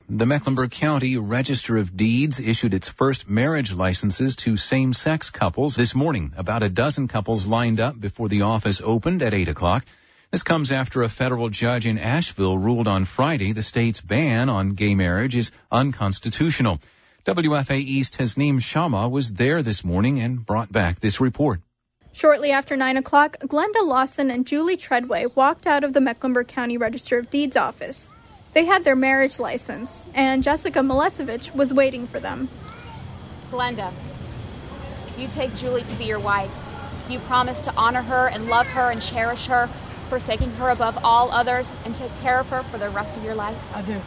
The Mecklenburg County Register of Deeds issued its first marriage licenses to same-sex couples this morning. About a dozen couples lined up before the office opened at 8 o'clock. This comes after a federal judge in Asheville ruled on Friday the state's ban on gay marriage is unconstitutional. WFA East Tasneem Shamma was there this morning and brought back this report. Shortly after 9 o'clock, Glenda Lawson and Julie Treadway walked out of the Mecklenburg County Register of Deeds office. They had their marriage license, and Jessica Milesevich was waiting for them. Glenda, do you take Julie to be your wife? Do you promise to honor her and love her and cherish her, forsaking her above all others, and take care of her for the rest of your life? I do.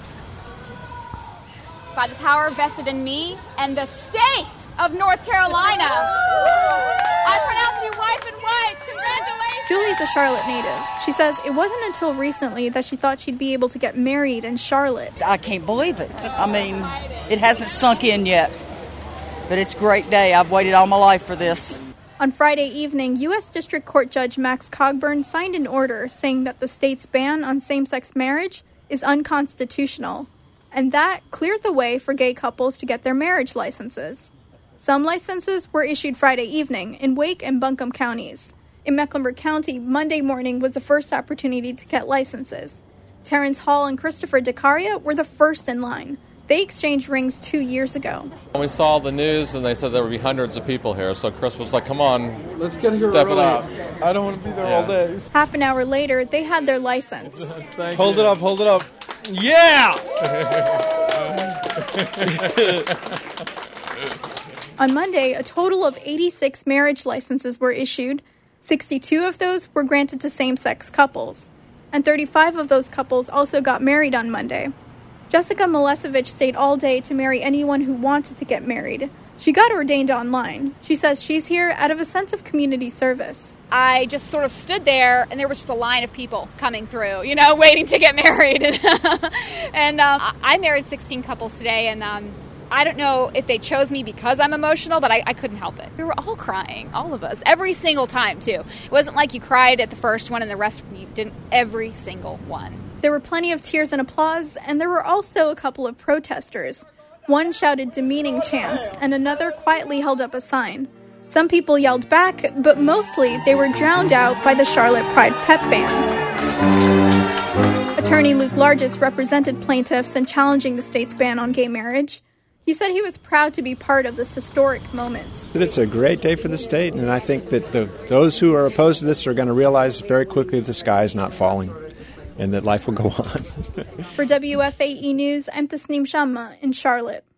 By the power vested in me and the state of North Carolina, I pronounce you wife and wife. Congratulations! Julie's a Charlotte native. She says it wasn't until recently that she thought she'd be able to get married in Charlotte. I can't believe it. I mean, it hasn't sunk in yet, but it's a great day. I've waited all my life for this. On Friday evening, U.S. District Court Judge Max Cogburn signed an order saying that the state's ban on same-sex marriage is unconstitutional, and that cleared the way for gay couples to get their marriage licenses. Some licenses were issued Friday evening in Wake and Buncombe counties. In Mecklenburg County, Monday morning was the first opportunity to get licenses. Terrence Hall and Christopher DeCaria were the first in line. They exchanged rings 2 years ago. We saw the news and they said there would be hundreds of people here, so Chris was like, come on, let's get here step early. it up. I don't want to be there all day. Half an hour later, they had their license. Hold it up. Yeah! On Monday, a total of 86 marriage licenses were issued. 62 of those were granted to same-sex couples, and 35 of those couples also got married on Monday. Jessica Milesevich stayed all day to marry anyone who wanted to get married. She got ordained online. She says she's here out of a sense of community service. I just sort of stood there, and there was just a line of people coming through, waiting to get married. And I married 16 couples today, and I don't know if they chose me because I'm emotional, but I couldn't help it. We were all crying, all of us, every single time, too. It wasn't like you cried at the first one and the rest you didn't, every single one. There were plenty of tears and applause, and there were also a couple of protesters. One shouted demeaning chants, and another quietly held up a sign. Some people yelled back, but mostly they were drowned out by the Charlotte Pride Pep Band. Attorney Luke Largess represented plaintiffs in challenging the state's ban on gay marriage. He said he was proud to be part of this historic moment. It's a great day for the state, and I think that those who are opposed to this are going to realize very quickly the sky is not falling and that life will go on. For WFAE News, I'm Tasneem Shamma in Charlotte.